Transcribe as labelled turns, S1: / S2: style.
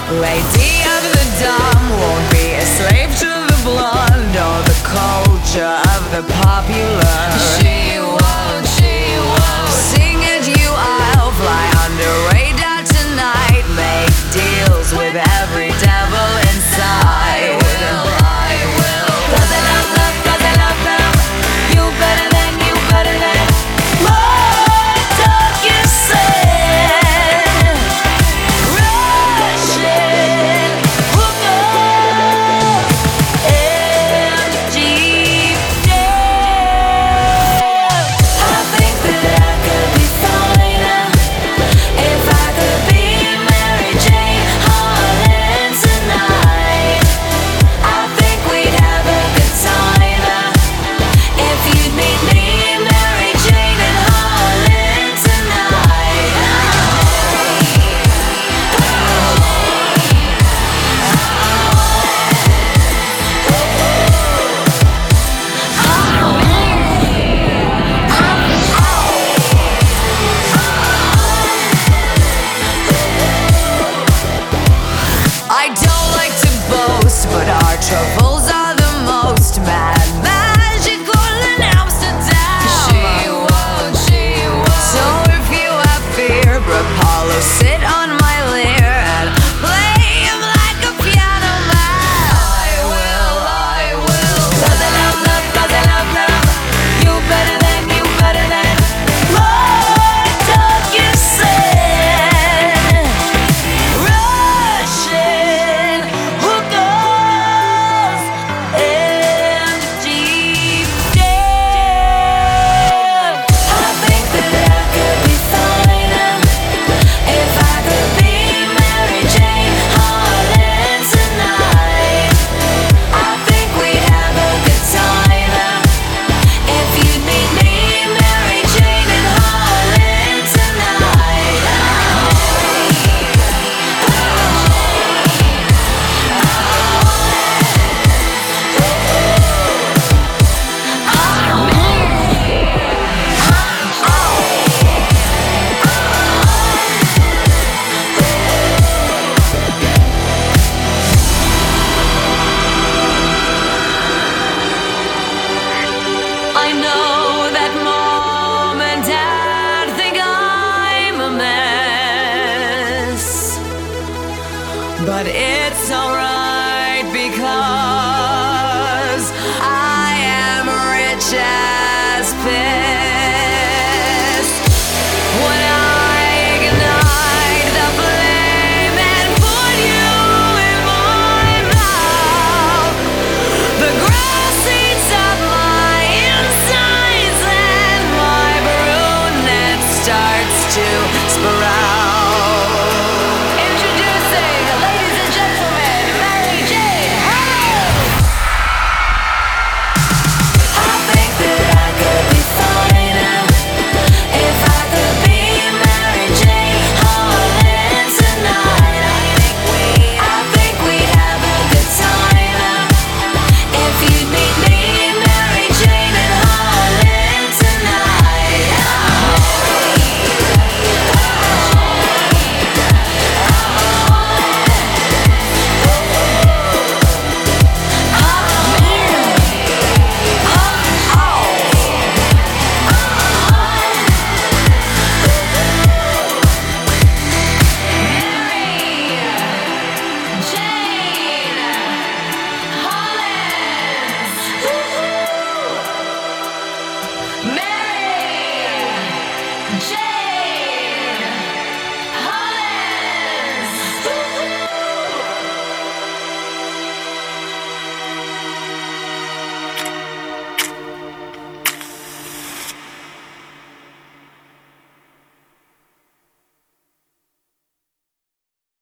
S1: Lady of the dumb won't be a slave to the blonde or the culture of the popular. She won't sing at you, I'll fly under radar tonight. Make deals with every devil inside. I will. 'Cause I love them, 'cause I love them. You better than what dog you said. Russian hooker and deep down. I think that I could be fine if I could be Mary Jane Harlan tonight. I think we'd have a good time if you'd meet me, Mary Jane and Harlan tonight. I don't like to boast, but our troubles are the most mad, magical in Amsterdam. She won't. So if you have fear, Apollo, sit on my lyre and play him like a piano man. I will. 'Cause I love them, 'cause I love them. You better than what dog you said. Russian hookers and deep down. I think that I could be fine if I could be Mary Jane Harlan tonight. I think we'd have a good time if you'd meet me, Mary Jane and Harlan tonight. I know that Mom and Dad think I'm a mess, but it's alright because I am rich as piss. When I ignite the flame and put you in my mouth, the grass eats up my insides and my brunette starts to sprout. Introducing, ladies and gentlemen, Mary Jane Harlan. I think that I could be fine if I could be Mary Jane Harlan tonight. I think we'd have a good time if you'd meet me, Mary Jane and Harlan tonight. Mary Jane